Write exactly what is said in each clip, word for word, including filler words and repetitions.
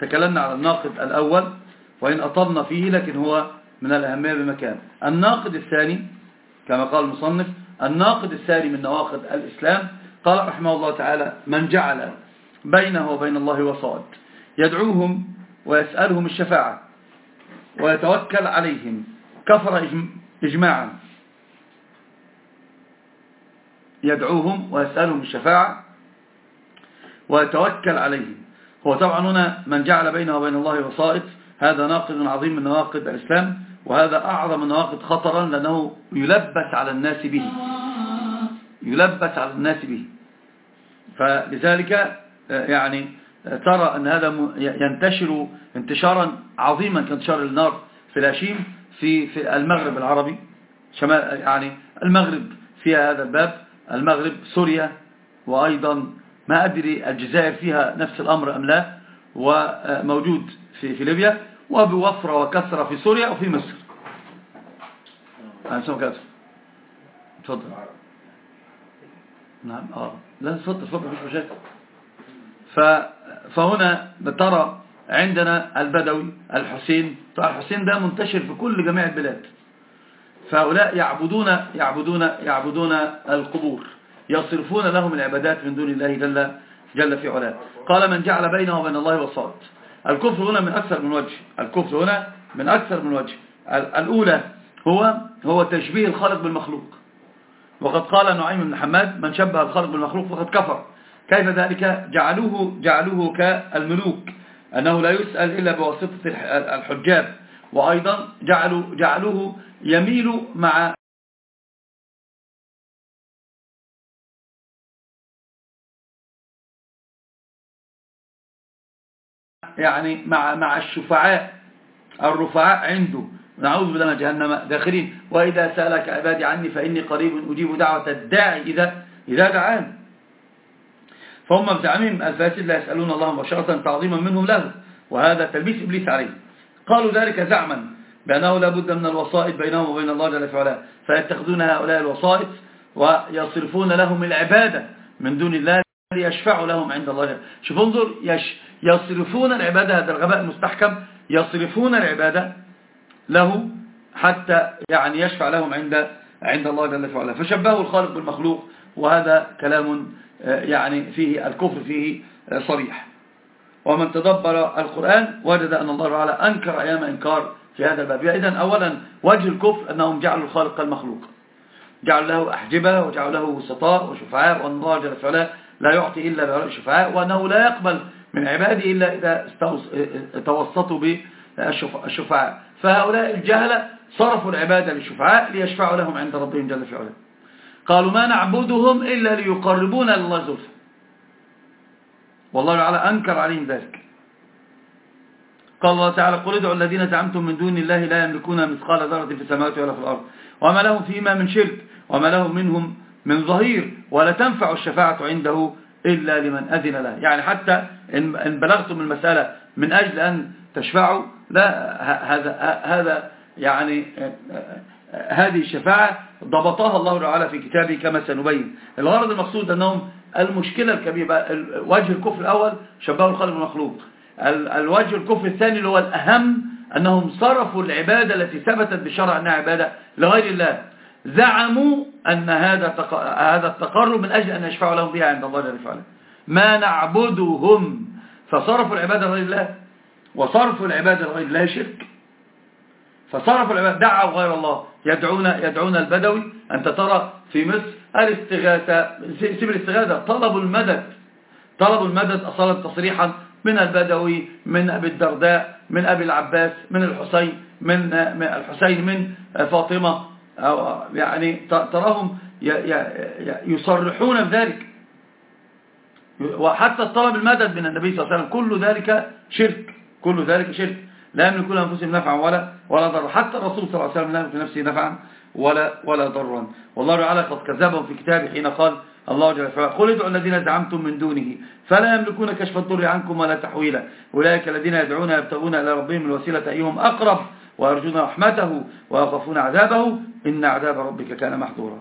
تكلمنا على الناقد الأول وإن أطلنا فيه لكن هو من الأهمية بمكان. الناقد الثاني كما قال المصنف، الناقد الثاني من نواقض الإسلام قال رحمه الله تعالى: من جعل بينه وبين الله وسائط يدعوهم ويسألهم الشفاعة ويتوكل عليهم كفر إجماعا. يدعوهم ويسألهم الشفاعة ويتوكل عليهم، هو طبعا هنا من جعل بينه وبين الله وسائط، هذا ناقض عظيم من نواقض الإسلام، وهذا أعظم النواقض خطرا لأنه يلبس على الناس به يلبس على الناس به فلذلك يعني ترى أن هذا ينتشر انتشارا عظيما كانتشار النار في الهشيم في في المغرب العربي، شمال يعني المغرب فيها هذا الباب، المغرب سوريا، وأيضا ما أدري الجزائر فيها نفس الأمر أم لا، وموجود في في ليبيا، وبوفرة وكثرة في سوريا وفي مصر. أنا سمع تفضل. نعم اه لا تفضل تفضل مفيش مشاكل. فهنا ترى عندنا البدوي الحسين، طبعا الحسين ده منتشر في كل جميع البلاد، فهؤلاء يعبدون يعبدون يعبدون القبور، يصرفون لهم العبادات من دون الله جل جل في علاه. قال: من جعل بينه وبين الله وسائط. الكفر هنا من أكثر من وجه، الكفر هنا من أكثر من وجه. الأولى هو هو تشبيه الخالق بالمخلوق، وقد قال نعيم بن حماد: من شبه الخالق بالمخلوق فقد كفر. كيف ذلك؟ جعلوه جعلوه كالملوك، أنه لا يسأل إلا بواسطة الحجاب، وأيضا جعلوا جعلوه يميل مع يعني مع مع الشفعاء الرفعاء عنده، نعوذ بالله من جهنم داخلين. وإذا سألك عبادي عني فإني قريب أجيب دعوة الداعي إذا إذا دعان. فهم بزعمهم الفاسد لا يسألون الله مباشرة تعظيما منهم له، وهذا تلبيس إبليس عليه. قالوا ذلك زعما بأنه لا بد من الوسائط بينهم وبين الله جل في علاه، فيتخذون هؤلاء الوسائط ويصرفون لهم العبادة من دون الله ليشفعوا لهم عند الله. شوف انظر، يش يصرفون العبادة، هذا الغباء المستحكم، يصرفون العبادة له حتى يعني يشفع لهم عند عند الله جل في علاه، فشبهوا الخالق بالمخلوق، وهذا كلام يعني فيه الكفر فيه صريح. ومن تدبر القرآن وجد أن الله تعالى أنكر أيام إنكار في هذا الباب. إذن أولا وجه الكفر أنهم جعلوا الخالق كالمخلوق، جعلوا له أحجبة وجعلوا له وسطاء وشفعاء، وأن الله جل وعلا لا يعطي إلا بهؤلاء الشفعاء، وأنه لا يقبل من عباده إلا إذا توسطوا بالشفعاء. فهؤلاء الجهلة صرفوا العبادة للشفعاء ليشفعوا لهم عند ربهم جل وعلا. قالوا: ما نعبدهم إلا ليقربونا إلى الله زلفى، والله تعالى أنكر عليهم ذلك. قال الله تعالى: قل ادعوا الذين زعمتم من دون الله لا يملكون مثقال ذرة في السماوات ولا في الأرض وما لهم فيما من شرك وما لهم منهم من ظهير ولا تنفع الشفاعة عنده إلا لمن أذن له. يعني حتى إن بلغتم المسألة من أجل أن تشفعوا، لا، هذا هذا يعني هذه الشفاعة ضبطها الله تعالى في كتابه كما سنبين. الغرض المقصود أنهم المشكلة الكبيرة، وجه الكفر الأول شبهوا الخالق بالمخلوق، الوجه الكفر الثاني اللي هو الأهم أنهم صرفوا العبادة التي ثبتت بالشرع أنها عبادة لغير الله، زعموا أن هذا هذا التقرب من أجل أن يشفعوا لهم بها عند الله جل وعلا. ما نعبدهم، فصرفوا العبادة لغير الله، وصرفوا العبادة لغير الله شرك، فصرفوا العبادة، دعوا غير الله، يدعون يدعون البدوي. أنت ترى في مصر الاستغاثة، سيب الاستغاثة، طلبوا المدد، طلبوا المدد أصلا تصريحا من البدوي، من أبي الدرداء، من أبي العباس، من الحسين، من الحسين من فاطمة، أو يعني تراهم يصرحون بذلك، وحتى طلب المدد من النبي صلى الله عليه وسلم، كل ذلك شرك، كل ذلك شرك، لا يملكون أنفسهم نفعا ولا ولا ضرا، حتى الرسول صلى الله عليه وسلم لا يملك نفسه نفعا ولا ولا ضرا. والله تعالى قد كذبهم في كتابه حين قال الله جل وعلا: قل ادعوا الذين زعمتم من دونه فلا يملكون كشف الضر عنكم ولا تحويلا أولئك الذين يدعون يبتغون إلى ربهم الوسيلة أيهم أقرب ويرجون رحمته ويخافون عذابه إن عذاب ربك كان محظورا.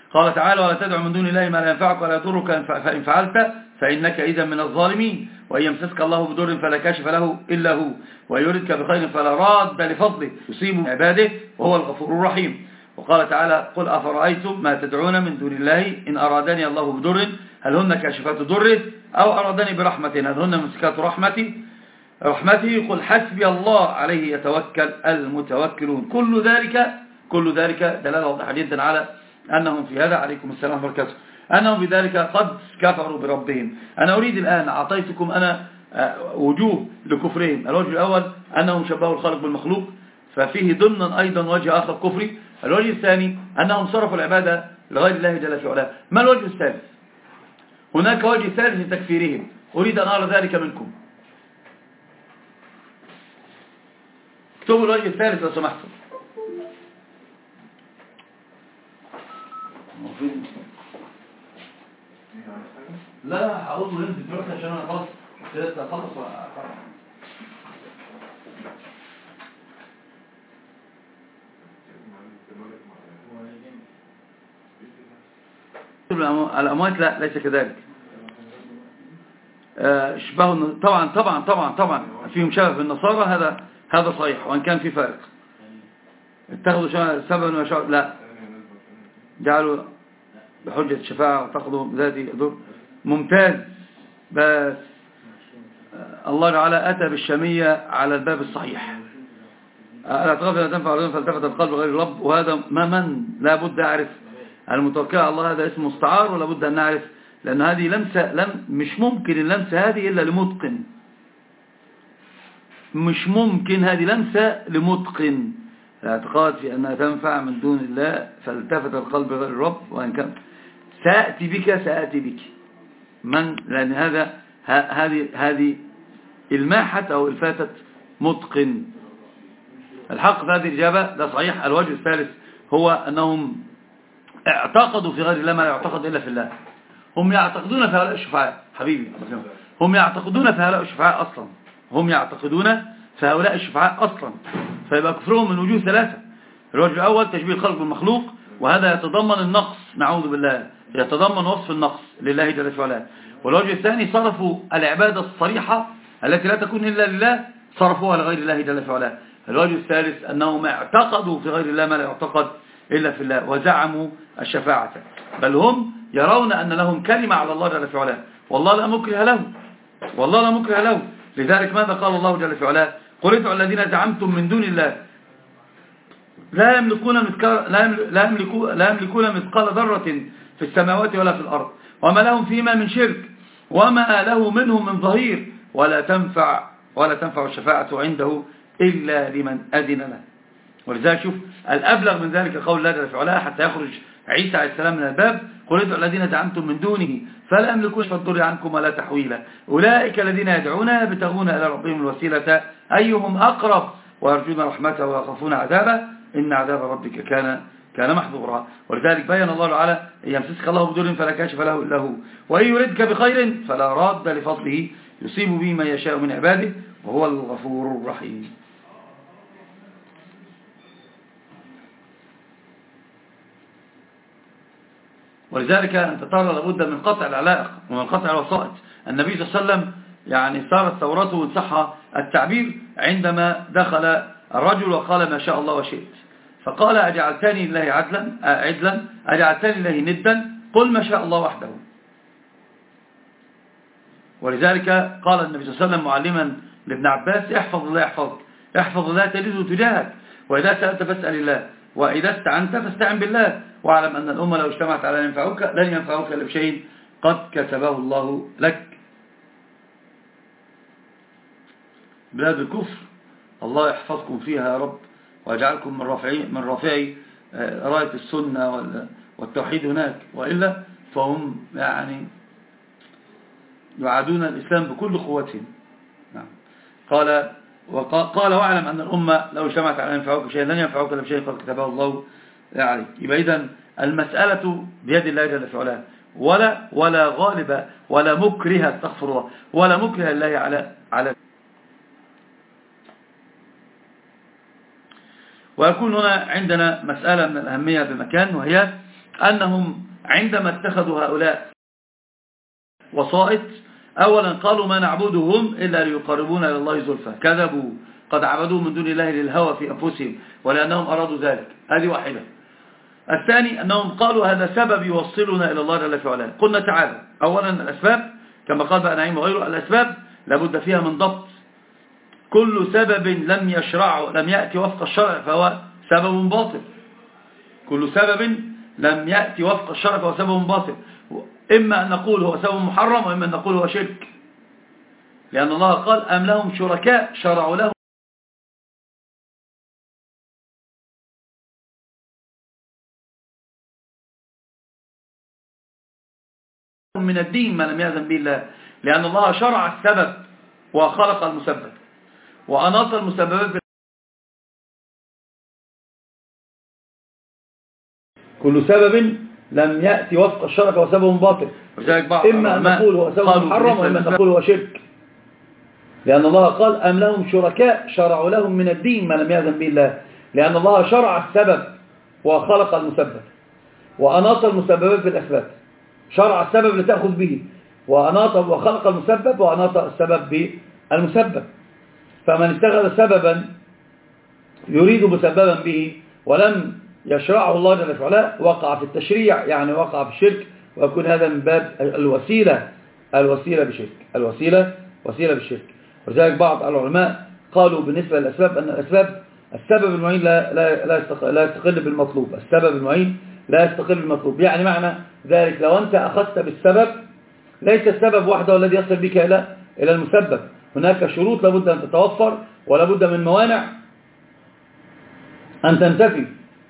قال تعالى ولا تدع من دون الله ما لا ينفعك ولا يضرك فإن فعلت فإنك إذا من الظالمين وإن يمسسك الله بضر فلا كاشف له إلا هو وإن يردك بخير فلا راد لفضله يصيب عباده وهو الغفور الرحيم. وقال تعالى قل أفرأيتم ما تدعون من دون الله إن أرادني الله بضر هل هن كاشفات ضره أو أرادني برحمة هل هن ممسكات رحمتي رحمته قل حسبي الله عليه يتوكل المتوكلون. كل ذلك كل ذلك دلالة واضحة جدا على أنهم في هذا عليكم السلام وبركاته أنهم بذلك قد كفروا بربهم. أنا أريد الآن أعطيتكم أنا وجوه لكفرهم. الوجه الأول أنهم شبهوا الخالق بالمخلوق ففيه ضمنا أيضا وجه آخر كفري. الوجه الثاني أنهم صرفوا العبادة لغير الله جل في علاه. ما الوجه الثالث؟ هناك وجه ثالث لتكفيرهم أريد أن أرى ذلك منكم. اكتبوا الوجه الثالث لو سمحتم. لا هقول له انت تروح عشان انا خلاص ابتديت اخلص الاموات. لا ليس كذلك. اشبهوا طبعا طبعا طبعا طبعا فيهم شبه بالنصارى هذا هذا صحيح وان كان في فارق. اتخذوا سببا وشعر لا جعلوا بحجة الشفاعة واعتقدوا ذاتي دور ممتاز. بس الله تعالى أتى بالشامية على الباب الصحيح. الاعتقاد لا تنفع رجل فالتفت القلب غير الرب وهذا ما من لا بد أعرف المتوكل على الله هذا اسم مستعار ولا بد أن نعرف لأن هذه لمسة لم مش ممكن اللمسة هذه إلا لمتقن. مش ممكن هذه لمسة لمتقن. الاعتقاد في أنها تنفع من دون الله فالتفت القلب غير الرب وإن كان سأتي بك سأتي بك من لأن هذا هذه هذه الماحة أو الفاتت متقن. الحق في هذه الإجابة ده صحيح. الوجه الثالث هو أنهم اعتقدوا في غير الله ما لا يعتقد إلا في الله. هم يعتقدون في هؤلاء الشفعاء حبيبي هم يعتقدون في هؤلاء الشفعاء أصلا هم يعتقدون في هؤلاء الشفعاء أصلا. فيبقى كفرهم من وجوه ثلاثة. الوجه الأول تشبيه الخلق بالمخلوق وهذا يتضمن النقص نعوذ بالله يتضمن وصف النقص لله جل وعلا. والوجه الثاني صرفوا العبادة الصريحة التي لا تكون إلا لله صرفوها لغير الله جل وعلا. الوجه الثالث أنهم اعتقدوا في غير الله ما لا يعتقد إلا في الله وزعموا الشفاعة بل هم يرون أن لهم كلمة على الله جل وعلا والله لا مكره له والله لا مكره له. لذلك ماذا قال الله جل وعلا قل ادعوا الذين زعمتم من دون الله لا يملكون مثقال لا يملكون لا يملكون مثقال ذرة في السماوات ولا في الأرض وما لهم فيما من شرك وما له منهم من ظهير ولا تنفع ولا تنفع الشفاعة عنده إلا لمن أذن له. ولذلك شوف الأبلغ من ذلك قول الله جل وعلا حتى يخرج عيسى عليه السلام من الباب قل ادعوا الذين زعمتم من دونه فلا يملكون فالضر عنكم ولا تحويلا أولئك الذين يدعون يبتغون إلى ربهم الوسيلة أيهم أقرب ويرجون رحمته ويخافون عذابه إن عذاب ربك كان كان محظورا. ولذلك بين الله تعالى إن يمسسك الله بضر فلا كاشف له إلا هو وإن يردك بخير فلا راد لفضله يصيب به من يشاء من عباده وهو الغفور الرحيم. ولذلك أنت ترى لابد من قطع العلائق ومن قطع الوسائط. النبي صلى الله عليه وسلم يعني صارت ثورته وإن صح التعبير عندما دخل الرجل وقال ما شاء الله وشئت فقال أجعلتني لله عدلا عدلا أجعلتني لله ندا قل ما شاء الله وحده. ولذلك قال النبي صلى الله عليه وسلم معلما لابن عباس احفظ الله يحفظك احفظ الله تجده تجاهك وإذا سألت فاسأل الله وإذا استعنت فاستعن بالله واعلم أن الأمة لو اجتمعت على أن ينفعوك لن ينفعوك إلا بشيء قد كتبه الله لك. بلاد الكفر الله يحفظكم فيها يا رب ويجعلكم من رافعي من رافعي راية السنة والتوحيد هناك وإلا فهم يعني يعادون الإسلام بكل قوتهم. نعم. قال وقال واعلم أن الأمة لو اجتمعت على أن ينفعوك شيء لن ينفعوك إلا بشيء قد كتبه الله عليك. يبقى إذن المسألة بيد الله جل وعلا ولا ولا غالب ولا مكره استغفر الله ولا مكره الله على على ويكون هنا عندنا مسألة من الأهمية بمكان وهي أنهم عندما اتخذوا هؤلاء وسائط أولا قالوا ما نعبدهم إلا ليقربونا إلى الله زلفى، كذبوا، قد عبدوا من دون الله للهوى في أنفسهم ولأنهم أرادوا ذلك. هذه واحدة. الثاني أنهم قالوا هذا سبب يوصلنا إلى الله جل في علاه. قلنا تعالى أولا الأسباب كما قال بقى نعيم وغيره، الأسباب لابد فيها من ضبط. كل سبب لم يشرع لم يأتي وفق الشرع فهو سبب باطل. كل سبب لم يأتي وفق الشرع فهو سبب باطل. إما أن نقول هو سبب محرم وإما أن نقول هو شرك، لأن الله قال أم لهم شركاء شرعوا لهم من الدين ما لم يأذن به الله، لأن الله شرع السبب وخلق المسبب وأناط المسببات. كل سبب لم يأتي وفق الشرع فهو سبب باطل. إما أن نقول هو سبب محرم وإما أن نقول هو شرك، لأن الله قال أم لهم شركاء شرعوا لهم من الدين ما لم يأذن به الله، لأن الله شرع السبب وخلق المسبب وأناط المسببات بالأسباب. شرع السبب لتأخذ به وأناط وخلق المسبب وأناط السبب بالمسبب. فمن اتخذ سببا يريد مسببا به ولم يشرعه الله جل وعلا وقع في التشريع، يعني وقع في الشرك، ويكون هذا من باب الوسيلة الوسيلة بشرك الوسيلة وسيلة بالشرك. ولذلك بعض العلماء قالوا بالنسبة للأسباب أن الأسباب السبب المعين لا لا لا يستقل بالمطلوب. السبب المعين لا يستقل بالمطلوب، يعني معنى ذلك لو أنت أخذت بالسبب ليس السبب وحده الذي يصل بك إلى إلى المسبب، هناك شروط لابد أن تتوفر ولابد من موانع أن تنتفي.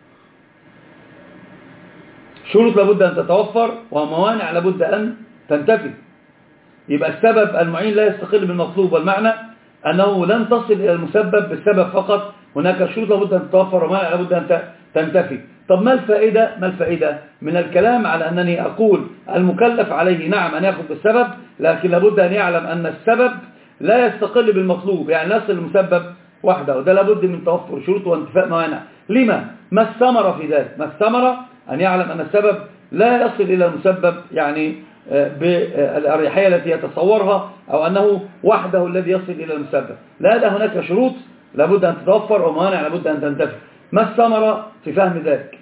شروط لابد أن تتوفر وموانع لابد أن تنتفي. يبقى السبب المعين لا يستقل بالمطلوب، والمعنى أنه لن تصل إلى المسبب بالسبب فقط، هناك شروط لابد أن تتوفر وموانع لابد أن تنتفي. طب ما الفائدة ما الفائدة من الكلام على أنني أقول المكلف عليه نعم أن يأخذ بالسبب، لكن لابد أن يعلم أن السبب لا يستقل بالمطلوب، يعني لا يصل المسبب وحده، وده لابد من توفر شروط وانتفاء موانع. لما؟ ما الثمرة في ذلك؟ ما الثمرة أن يعلم أن السبب لا يصل إلى المسبب يعني بالأريحية التي يتصورها، أو أنه وحده الذي يصل إلى المسبب. لا، ده هناك شروط لابد أن تتوفر وموانع لابد أن تنتفي. ما الثمرة في فهم ذلك؟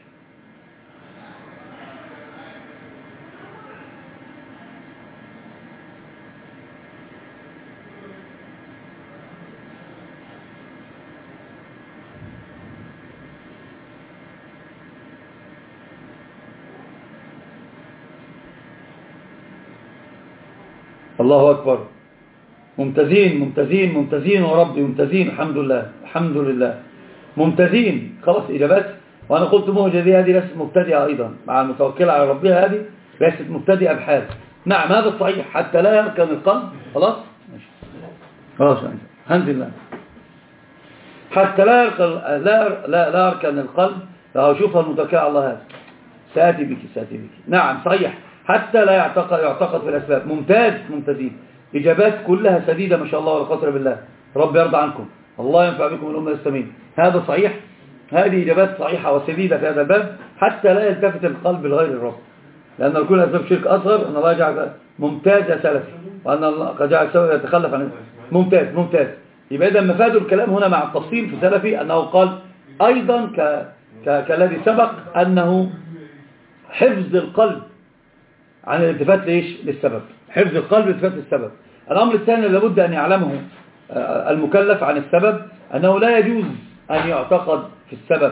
الله أكبر. ممتازين ممتازين ممتازين وربي ممتازين. الحمد لله الحمد لله ممتازين. خلاص إجابات. وأنا قلت مهجة هذه ليست مبتدئة أيضا مع المتوكلة على ربها، هذه ليست مبتدئة بحال. نعم هذا الصحيح. حتى لا يركن القلب. خلاص خلاص الحمد لله. حتى لا يركن لا لا لا يركن القلب. لو أشوفها المتوكلة على الله هذا سآتي بك سآتي بك. نعم صحيح. حتى لا يعتقد يعتقد في الأسباب. ممتاز ممتازين. إجابات كلها سديدة ما شاء الله ولا قدر بالله. رب يرضى عنكم، الله ينفع بكم الأمة الإسلامية. هذا صحيح. هذه إجابات صحيحة وسديدة في هذا الباب، حتى لا يلتفت القلب لغير الرب، لأن الكل أسباب شرك أصغر. أن الله جعل ممتاز يا سلفي، وأن الله قد جعل سوى يتخلف عن ممتاز ممتاز. يبقى إذا مفاد الكلام هنا مع التفصيل في سلفي أنه قال أيضا ك... ك... كالذي سبق أنه حفظ القلب عن الالتفات ليش للسبب. حفظ القلب الالتفات للسبب. الأمر الثاني لابد أن يعلمه المكلف عن السبب أنه لا يجوز أن يعتقد في السبب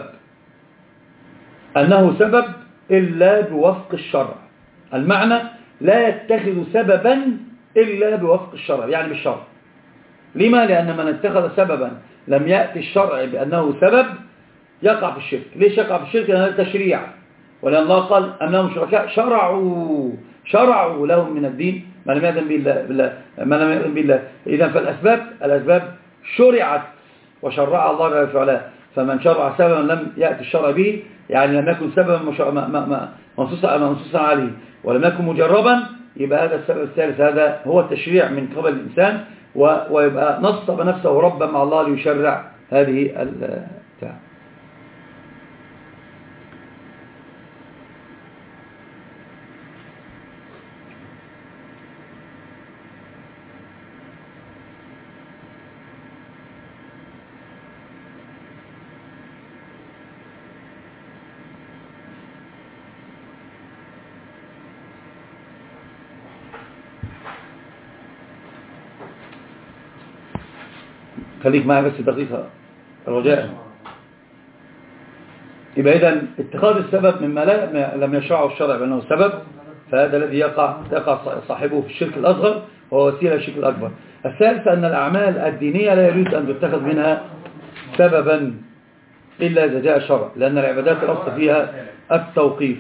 أنه سبب إلا بوفق الشرع. المعنى لا يتخذ سببا إلا بوفق الشرع، يعني بالشرع. لما؟ لأن من اتخذ سببا لم يأتي الشرع بأنه سبب يقع في الشرك. ليش يقع في الشرك؟ لأن هذا تشريع، ولأن الله قال أم لهم شركاء شرعوا شرعوا لهم من الدين ما لم يأذن بالله ما لم يأذن بالله. إذن فالأسباب الأسباب شرعت وشرعها الله جل وعلا. فمن شرع سببا لم يأتي الشرع به، يعني لم يكن سببا منصوصا عليه ولم يكن مجربا، يبقى هذا السبب الثالث هذا هو التشريع من قبل الإنسان، ويبقى نصب نفسه ربا مع الله ليشرع هذه البتاع. خليك معي بس دقيقة رجاء. يبقى إذن اتخاذ السبب مما لا ما لم يشرعه الشرع بأنه سبب، فهذا الذي يقع يقع صاحبه في الشرك الأصغر وهو وسيلة الشرك الأكبر. الثالث أن الأعمال الدينية لا يجوز أن تتخذ منها سببا إلا إذا جاء الشرع، لأن العبادات الأصل فيها التوقيف،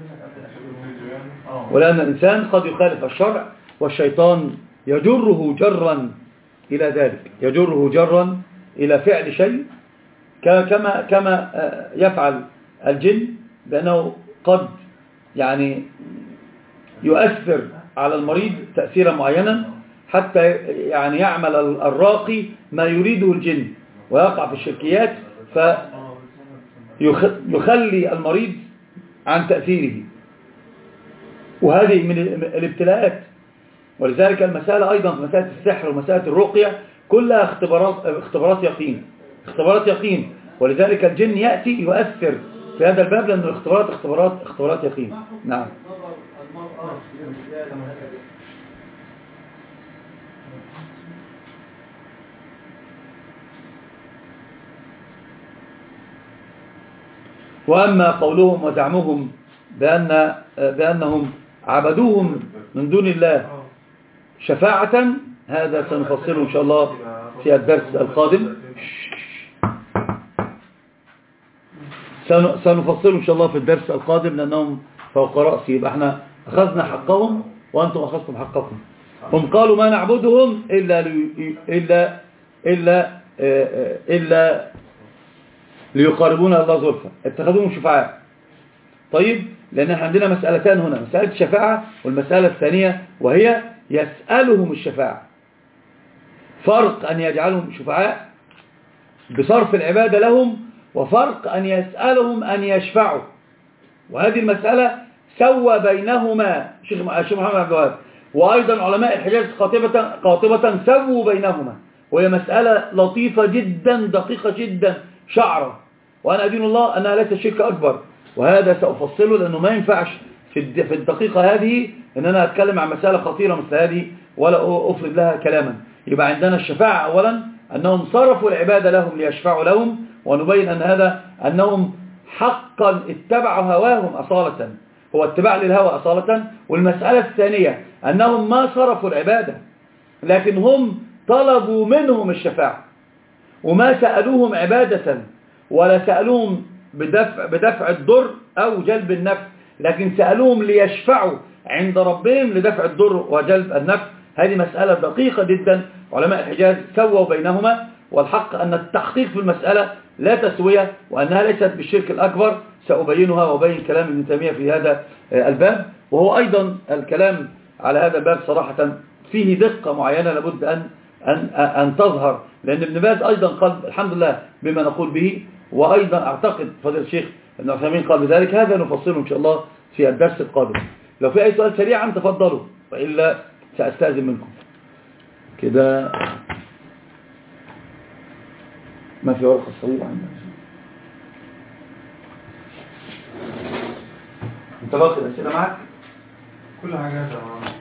ولأن الإنسان قد يخالف الشرع والشيطان يجره جرا إلى ذلك، يجره جرا إلى فعل شيء كما كما يفعل الجن، بأنه قد يعني يؤثر على المريض تأثيرا معينا حتى يعني يعمل الراقي ما يريده الجن ويقع في الشركيات فيخلي المريض عن تأثيره، وهذه من الابتلاءات. ولذلك المسألة أيضا في مسألة السحر ومسألة الرقية كلها اختبارات اختبارات يقين اختبارات يقين ولذلك الجن يأتي يؤثر في هذا الباب، لأن الاختبارات اختبارات اختبارات يقين. نعم. وأما قولهم وزعمهم بأن بأنهم عبدوهم من دون الله شفاعة، هذا سنفصله إن شاء الله في الدرس القادم، سنفصله إن شاء الله في الدرس القادم لأنهم فوق رأسي. يبقى احنا أخذنا حقهم وأنتم أخذتم حقكم. هم قالوا ما نعبدهم إلا لي إلا إلا إلا ليقاربونا الله زلفى، اتخذوهم شفعاء. طيب، لأن احنا عندنا مسألتان هنا، مسألة الشفاعة والمسألة الثانية وهي يسألهم الشفاعة. فرق أن يجعلهم شفعاء بصرف العبادة لهم، وفرق أن يسألهم أن يشفعوا، وهذه المسألة سوى بينهما شيخ محمد عبد الوهاب، وأيضا علماء الحجاز قاطبة, قاطبة سووا بينهما، وهي مسألة لطيفة جدا دقيقة جدا شعرة، وأنا أدين الله أنها ليست شرك أكبر، وهذا سأفصله لأنه ما ينفعش في في الدقيقة هذه أن أنا أتكلم عن مسألة خطيرة مثل هذه ولا أفرد لها كلاما. يبقى عندنا الشفاعة أولا أنهم صرفوا العبادة لهم ليشفعوا لهم، ونبين أن هذا أنهم حقا اتبعوا هواهم أصالة، هو اتباع للهوى أصالة. والمسألة الثانية أنهم ما صرفوا العبادة، لكن هم طلبوا منهم الشفاعة، وما سألوهم عبادة ولا سألوهم بدفع, بدفع الضر أو جلب النفع، لكن سألوهم ليشفعوا عند ربهم لدفع الضر وجلب النفع. هذه مسألة دقيقة جدا، علماء الحجاز سووا بينهما، والحق أن التحقيق في المسألة لا تسوية، وأنها ليست بالشرك الأكبر، سأبينها وأبين كلام ابن تيمية في هذا الباب، وهو أيضا الكلام على هذا الباب صراحة فيه دقة معينة لابد أن, أن, أن تظهر، لأن ابن باز أيضا قال الحمد لله بما نقول به، وأيضا أعتقد فضل الشيخ ابن عثيمين قال بذلك. هذا نفصله إن شاء الله في الدرس القادم. لو في أي سؤال سريعا تفضلوا، وإلا سأستأذن منكم. كده ما في ورقة صغيرة عندنا. انت باقي الأسئلة معك؟ كل حاجة.